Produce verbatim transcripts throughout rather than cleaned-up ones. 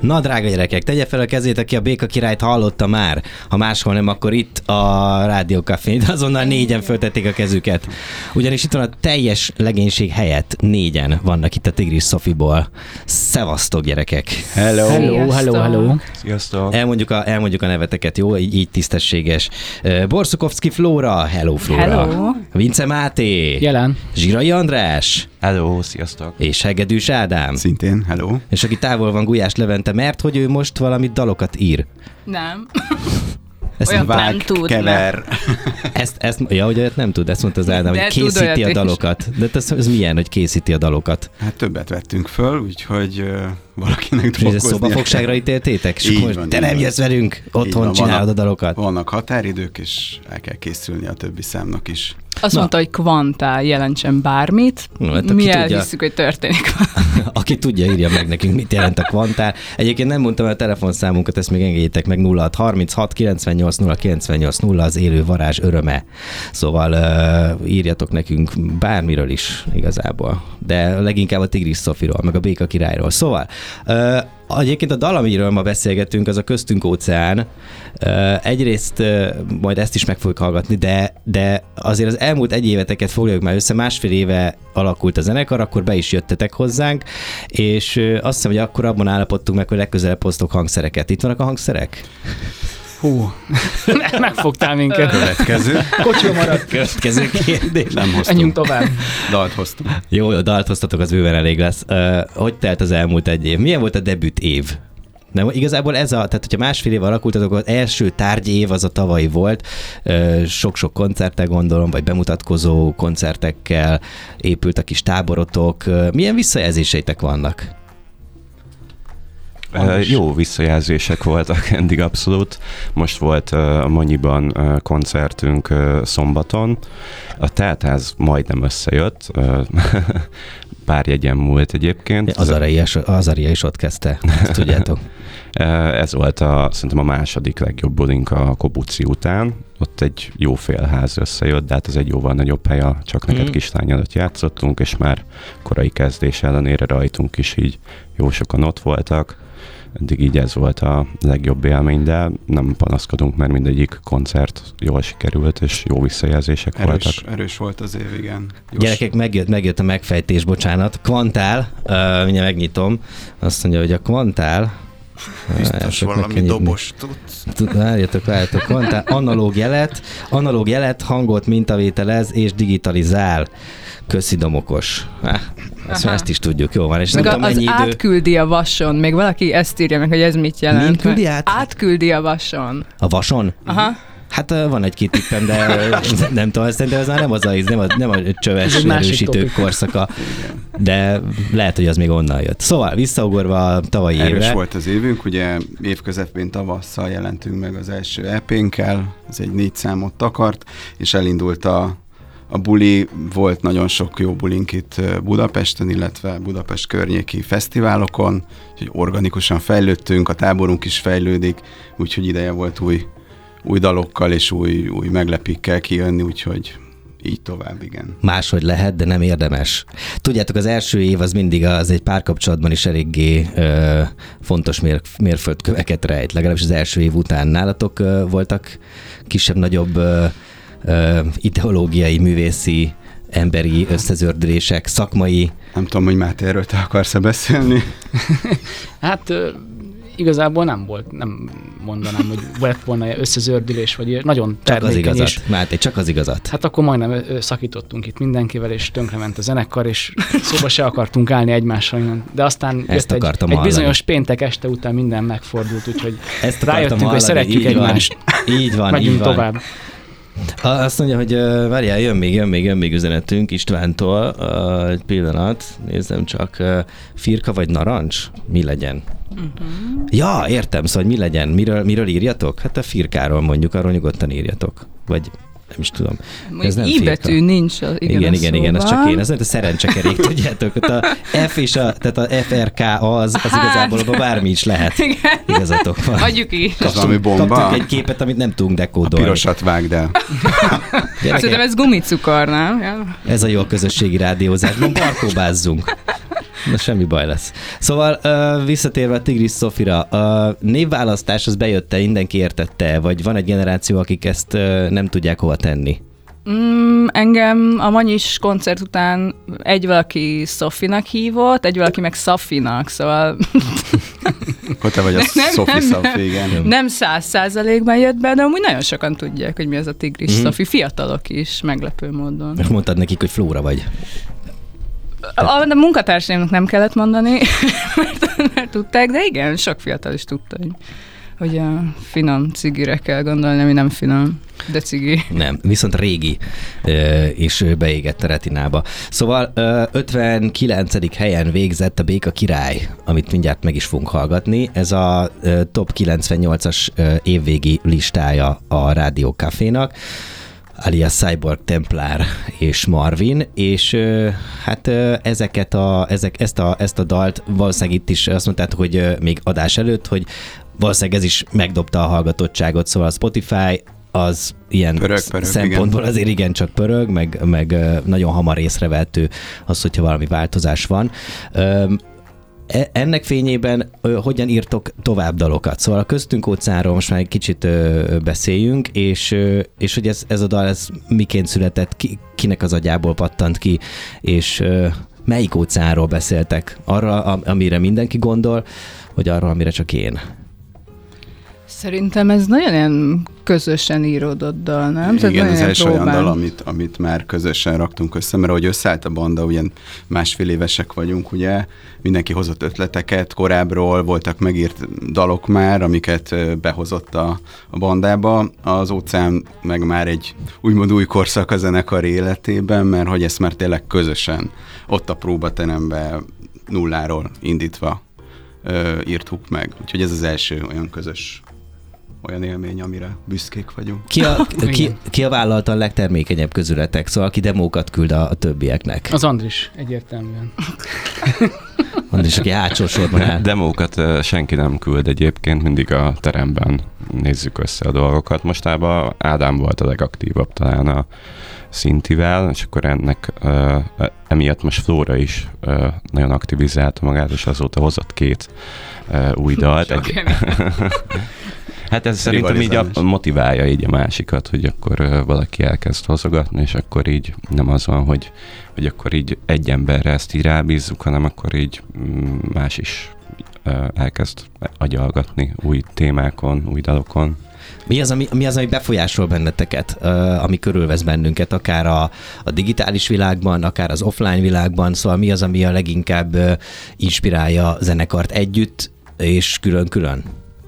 Na, drága gyerekek, tegye fel a kezét, aki a Béka Királyt hallotta már. Ha máshol nem, akkor itt a Rádió Cafén. Azonnal négyen föltették a kezüket. Ugyanis itt van a teljes legénység helyett négyen vannak itt a Tigris Sofiból. Szevasztok, gyerekek! Hello! Hello, hello, hello! Sziasztok! Elmondjuk a, elmondjuk a neveteket, jó? Így, így tisztességes. Borszukovszki Flóra, hello Flóra. Hello. Vince Máté. Jelen. Zsirai András. Hello, sziasztok! És Hegedűs Ádám. Szintén, hello. És aki távol van, Gulyás Levente, mert hogy ő most valami dalokat ír. Nem. Ezt Olyan vág, nem tud. kever. Ezt, ezt, ja, hogy olyat nem tud, ezt mondta az Ádám, De hogy tud készíti olyat a is. dalokat. De ez, ez milyen, hogy készíti a dalokat? Hát többet vettünk föl, úgyhogy uh, valakinek És ezt dolgoznia szobafogságra kell. ítéltétek? És Így akkor most van, te így nem van. jössz velünk, Így otthon van, csinálod a vannak- dalokat. Vannak határidők, és el kell készülni a többi számnak is. Azt Na. mondta, hogy kvantál jelentsen bármit. No, hát aki Mi tudja. elhisszük, hogy történik. Aki tudja, írja meg nekünk, mit jelent a kvantál. Egyébként nem mondtam el a telefonszámunkat, ezt még engedjétek meg, nulla hat harminchat kilencvennyolc nulla kilencvennyolc nulla az élő varázs öröme. Szóval uh, írjatok nekünk bármiről is igazából, de leginkább a Tigris Sofiról, meg a Béka Királyról. Szóval uh, egyébként a dal, amiről ma beszélgetünk, az a Köztünk óceán. Uh, egyrészt uh, majd ezt is meg fogjuk hallgatni, de, de azért az elmúlt egy éveteket foglaljuk már össze, másfél éve alakult a zenekar, akkor be is jöttetek hozzánk, és uh, azt hiszem, hogy akkor abban állapodtunk meg, hogy legközelebb hoztok hangszereket. Itt vannak a hangszerek? Hú, megfogtál minket. Következő. Kocsiba maradt. Következő kérdés. Nem Menjünk hoztunk. tovább. Dalt hoztunk. Jó, jó, dalt hoztatok, az bőven elég lesz. Uh, hogy telt az elmúlt egy év? Milyen volt a debüt év? Nem, igazából ez a, tehát hogyha másfél év alakultatok, az első tárgyév az a tavalyi volt, Ö, sok-sok koncerttel gondolom, vagy bemutatkozó koncertekkel épült a kis táborotok. Ö, Milyen visszajelzéseitek vannak? Uh, jó visszajelzések voltak eddig abszolút. Most volt uh, a Monyiban uh, koncertünk uh, szombaton. A teltház majdnem összejött. Uh, pár jegyen múlt egyébként. Azaria is, Azaria is ott kezdte, ezt tudjátok. Uh, ez volt a, szerintem a második legjobb bulink a Kobuci után. Ott egy jó félház összejött, de hát ez egy jóval nagyobb hely, a Csak neked Mm. kislány előtt játszottunk, és már korai kezdés ellenére rajtunk is így jó sokan ott voltak. Eddig így ez volt a legjobb élmény, de nem panaszkodunk, mert mindegyik koncert jól sikerült, és jó visszajelzések voltak. Erős, erős volt az év, igen. Gyors. Gyerekek, megjött, megjött a megfejtés, bocsánat. Kvantál, uh, mindjárt megnyitom, azt mondja, hogy a kvantál, Biztos Várjatok, meg valami kell nyitni. dobos tudsz. Tud- Várjatok, várjatok, kvantál, analóg jelet, analóg jelet, hangot mintavételez és digitalizál. Köszi domokos. Há, ezt, Aha. ezt is tudjuk, jó van, és Meg nem a, tudom az mennyi idő. átküldi a vason. Még valaki ezt írja meg, hogy ez mit jelent. Mind küldi át? Átküldi a vason. A vason? Aha. Hát ö, van egy-két tippem, de ö, nem tudom, szerintem ez már nem az a, nem a, nem a Ez csöves egy másik erősítők topik. korszaka, de lehet, hogy az még onnan jött. Szóval visszaugorva a tavalyi Erős évre. volt az évünk, ugye évközepén tavasszal jelentünk meg az első é pénkkel, ez egy négy számot takart, és elindult a, a buli, volt nagyon sok jó bulink itt Budapesten, illetve Budapest környéki fesztiválokon, úgyhogy organikusan fejlődtünk, a táborunk is fejlődik, úgyhogy ideje volt új, új dalokkal és új, új meglepikkel kijönni, úgyhogy így tovább, igen. Máshogy lehet, de nem érdemes. Tudjátok, az első év az mindig az egy párkapcsolatban is eléggé ö, fontos mér, mérföldköveket rejt, legalábbis az első év után. Nálatok ö, voltak kisebb-nagyobb ö, ö, ideológiai, művészi, emberi összezördülések, szakmai. Nem tudom, hogy Máté, erről te akarsz-e beszélni? Hát ö, igazából nem volt, nem mondanám, hogy lett volna összezördülés, vagy ilyen. Nagyon Csak az termékeny, igazat, és Máté, csak az igazat. hát akkor majdnem ö, szakítottunk itt mindenkivel, és tönkrement a zenekar, és szóba se akartunk állni egymással, de aztán Ezt jött egy, akartam egy hallani. bizonyos péntek este után minden megfordult, úgyhogy Ezt akartam rájöttünk, hogy hallani, szeretjük így van. egymást. Így van, így megyünk van. tovább. A- Azt mondja, hogy uh, várjál, jön még, jön még, jön még üzenetünk Istvántól. Uh, egy pillanat, nézzem csak. Uh, firka vagy narancs? Mi legyen? Uh-huh. Ja, értem, szóval mi legyen? Miről, miről írjatok? Hát a firkáról mondjuk, arról nyugodtan írjatok. Vagy nem is tudom. Ez nem I firka. betű nincs. Az, igen, Igen, a igen, igen, ez szóban. csak én, ez a szerencsekerék, tudjátok, ott a F és a, tehát a F R K az, az Hát. igazából abban bármi is lehet. Igen. Igazatok van. Adjuk is. Ez valami bomba? Kaptunk egy képet, amit nem tudunk A dekódolni. pirosat vágd el. Gyerekek, Szerintem ez gumicukor, nem? Ja. ez a jó közösségi rádiózás. Ma barkóbázzunk. Na, semmi baj lesz. Szóval uh, visszatérve a Tigris Sofira, a névválasztás az bejött-e, mindenki értette, vagy van egy generáció, akik ezt uh, nem tudják hova tenni? Mm, engem a Manyis koncert után egy valaki Sofinak hívott, egy valaki meg Szafinak, szóval... Akkor te vagy a Sofi Szafi, igen. Nem száz százalékban jött be, de amúgy nagyon sokan tudják, hogy mi az a Tigris Mhm. Szofi, fiatalok is, meglepő módon. És mondtad nekik, hogy Flóra vagy. A, a munkatársaimnak nem kellett mondani, mert, mert tudták, de igen, sok fiatal is tudta, hogy, hogy a finom cigire kell gondolni, ami nem finom, de cigi. Nem, viszont régi, ö, és beégett a retinába. Szóval ö, ötvenkilencedik helyen végzett a Béka Király, amit mindjárt meg is fogunk hallgatni. Ez a ö, top kilencvennyolcas ö, évvégi listája a Rádió Cafénak, alias Cyborg, Templár és Marvin, és ö, hát ö, ezeket a, ezek, ezt, a, ezt a dalt valószínűleg itt is azt mondták, hogy ö, még adás előtt, hogy valószínűleg ez is megdobta a hallgatottságot, szóval a Spotify az ilyen Pörög, pörög, szempontból igen. Azért igen csak pörög, meg, meg ö, nagyon hamar észrevehető az, hogyha valami változás van. Ö, Ennek fényében ö, hogyan írtok tovább dalokat? Szóval a Köztünk óceánról most már egy kicsit ö, beszéljünk, és, ö, és hogy ez, ez a dal ez miként született, ki, kinek az agyából pattant ki, és ö, melyik óceánról beszéltek? Arra, amire mindenki gondol, vagy arra, amire csak én? Szerintem ez nagyon ilyen közösen íródott dal, nem? Igen, az első olyan próbál. dal, amit, amit már közösen raktunk össze, mert ahogy összeállt a banda, ugye másfél évesek vagyunk, ugye, mindenki hozott ötleteket korábbról, voltak megírt dalok már, amiket behozott a, a bandába. Az óceán meg már egy úgymond új korszak a zenekar életében, mert hogy ezt már tényleg közösen ott a próbateremben nulláról indítva ö, írtuk meg. Úgyhogy ez az első olyan közös olyan élmény, amire büszkék vagyunk. Ki a, ki, ki a vállalta a legtermékenyebb közületek? Szóval aki demókat küld a, a többieknek? Az Andris, egyértelműen. Andris, aki hátsó sorban áll. Demókat uh, senki nem küld egyébként, mindig a teremben nézzük össze a dolgokat. Mostában Ádám volt a legaktívabb talán a Szintivel, és akkor ennek uh, emiatt most Flóra is uh, nagyon aktivizálta magát, és azóta hozott két uh, új dalt. Egy... Hát ez szerintem így a, motiválja így a másikat, hogy akkor uh, valaki elkezd hozogatni, és akkor így nem az van, hogy, hogy akkor így egy emberre ezt így rábízzuk, hanem akkor így más is uh, elkezd agyalgatni új témákon, új dalokon. Mi az, ami, mi az, ami befolyásol benneteket, uh, ami körülvesz bennünket, akár a, a digitális világban, akár az offline világban, szóval mi az, ami a leginkább uh, inspirálja a zenekart együtt, és külön-külön?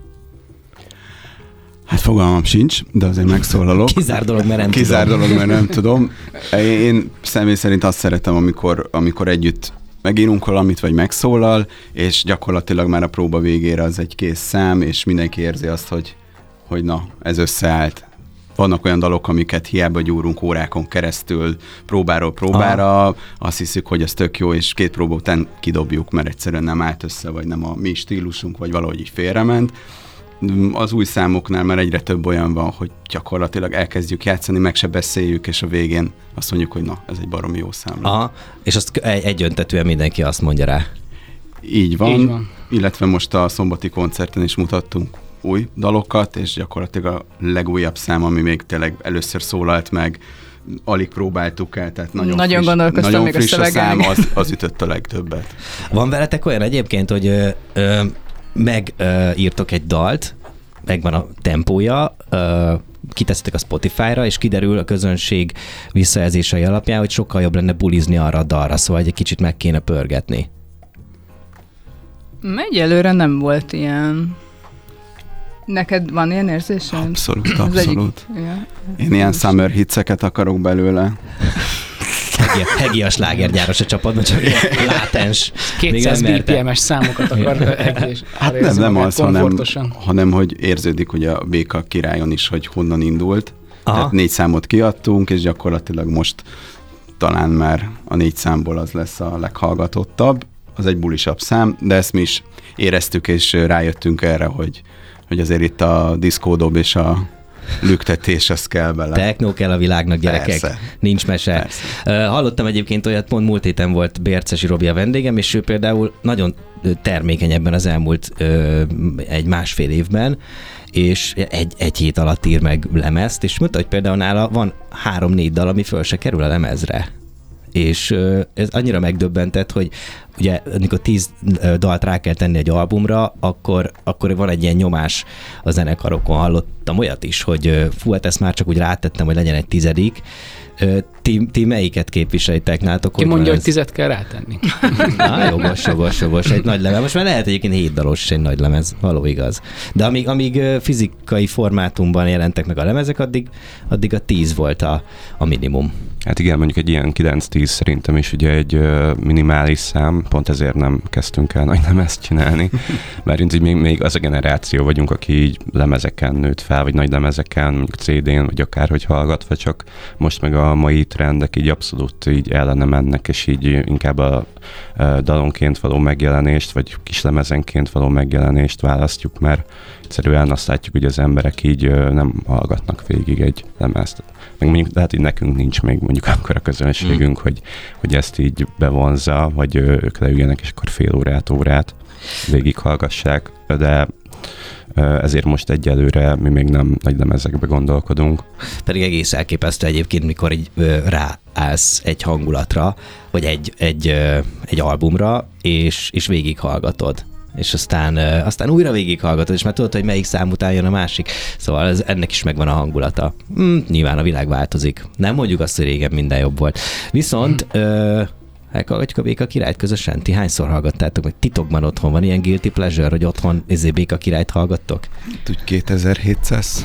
Hát fogalmam sincs, de azért megszólalok. Kizár dolog, mert nem Kizár tudom. dolog, mert nem tudom. Én személy szerint azt szeretem, amikor, amikor együtt megírunk valamit, vagy megszólal, és gyakorlatilag már a próba végére az egy kész szám, és mindenki érzi azt, hogy, hogy na, ez összeállt. Vannak olyan dalok, amiket hiába gyúrunk órákon keresztül, próbáról próbára, Aha. azt hiszük, hogy ez tök jó, és két próba után kidobjuk, mert egyszerűen nem állt össze, vagy nem a mi stílusunk, vagy valahogy így félrement. Az új számoknál már egyre több olyan van, hogy gyakorlatilag elkezdjük játszani, meg se beszéljük, és a végén azt mondjuk, hogy na, ez egy baromi jó szám. Aha, és azt egyöntetően mindenki azt mondja rá. Így van, Így van, illetve most a szombati koncerten is mutattunk új dalokat, és gyakorlatilag a legújabb szám, ami még tényleg először szólalt meg, alig próbáltuk el, tehát nagyon, nagyon friss, gondolkoztam nagyon még friss a a szám, szövegen. az, az ütött a legtöbbet. Van veletek olyan egyébként, hogy ö, ö, megírtok egy dalt, megvan a tempója, ö, kiteszitek a Spotify-ra, és kiderül a közönség visszajelzései alapján, hogy sokkal jobb lenne bulizni arra a dalra, szóval egy kicsit meg kéne pörgetni. Egyelőre nem volt ilyen. Neked van ilyen érzésed? Abszolút, Az abszolút. Egyik, ja. Én ilyen summer hitseket akarok belőle. Hegi, hegi a slágergyáros a csapatban, csak ilyen látens. kétszáz bé pé em-es számokat akar egész. Hát nem, nem az, hanem, hanem hogy érződik, hogy a Béka Királyon is, hogy honnan indult. Aha. Tehát négy számot kiadtunk, és gyakorlatilag most talán már a négy számból az lesz a leghallgatottabb. Az egy bulisabb szám, de ezt mi is éreztük, és rájöttünk erre, hogy, hogy azért itt a diszkódob és a lüktetés, az kell bele. Techno kell a világnak, gyerekek. Persze. Nincs mese. Persze. Hallottam egyébként olyat, pont múlt héten volt Bércesi Robi a vendégem, és ő például nagyon termékeny ebben az elmúlt egy másfél évben, és egy, egy hét alatt ír meg lemezt, és mondta, hogy például nála van három-négy dal, ami föl se kerül a lemezre. És ez annyira megdöbbentett, hogy ugye, amikor tíz dalt rá kell tenni egy albumra, akkor, akkor van egy ilyen nyomás a zenekarokon. Hallottam olyat is, hogy fú, hát ezt már csak úgy rátettem, hogy legyen egy tizedik. Ti, ti melyiket képviselitek nálatok? Ki mondja, hogy tizet kell rátenni. Na, jogos, jogos, jogos. Egy nagy lemez. Most már lehet egyébként hét dalos egy nagy lemez, való igaz. De amíg, amíg fizikai formátumban jelentek meg a lemezek, addig, addig a tíz volt a, a minimum. Hát igen, mondjuk egy ilyen kilenc-tíz szerintem is ugye egy minimális szám, pont ezért nem kezdtünk el nagy lemezt csinálni, mert így még, még az a generáció vagyunk, aki így lemezeken nőtt fel, vagy nagy lemezeken, mondjuk cé dén, vagy akárhogy hallgatva, csak most meg a mai trendek így abszolút így ellene mennek, és így inkább a, a dalonként való megjelenést, vagy kislemezenként való megjelenést választjuk, mert egyszerűen azt látjuk, hogy az emberek így nem hallgatnak végig egy lemezt. Meg mondjuk lehet, hogy nekünk nincs még mondjuk akkor a közönségünk, mm. hogy, hogy ezt így bevonza, vagy ők leüljenek, és akkor fél órát, órát végighallgassák, de ezért most egyelőre mi még nem nagy lemezekbe gondolkodunk. Pedig egész elképesztő egyébként, mikor így ráállsz egy hangulatra, vagy egy, egy, egy albumra, és, és végighallgatod. És aztán, aztán újra végighallgatod, és már tudod, hogy melyik szám után jön a másik. Szóval ez, ennek is megvan a hangulata. Mm, nyilván a világ változik. Nem mondjuk azt, hogy régen minden jobb volt. Viszont mm. ö, elhallgatjuk a Béka Királyt közösen? Ti hányszor hallgattátok? Vagy titokban otthon van ilyen guilty pleasure, hogy otthon ezért Béka Királyt hallgattok? Úgy kétezer-hétszáz.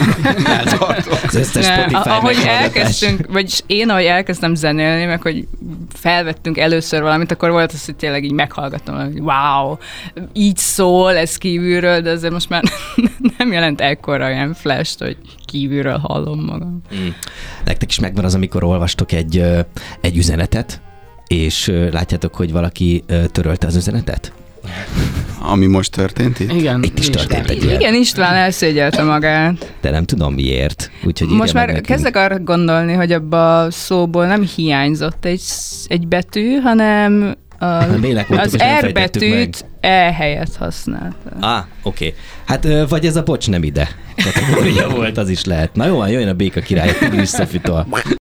Az összes Spotify ahogy elkezdtünk, vagyis én, ahogy elkezdtem zenélni, meg hogy felvettünk először valamit, akkor volt az, hogy tényleg így meghallgattam, hogy wow, így szól ez kívülről, de azért most már nem jelent ekkora ilyen flash-t, hogy kívülről hallom magam. Mm. Nektek is megvan az, amikor olvastok egy, egy üzenetet, és látjátok, hogy valaki törölte az üzenetet? Ami most történt itt? Igen. Itt is történt egy Igen, István elszégyelte magát. De nem tudom miért. Úgyhogy most már kezdek arra gondolni, hogy abba a szóból nem hiányzott egy, egy betű, hanem a, az R betűt E helyett használta. Ah, oké. Okay. Hát vagy ez a bocs nem ide kategória volt, az is lehet. Na jó, jöjjön a Béka Király, Tigris Szofitól.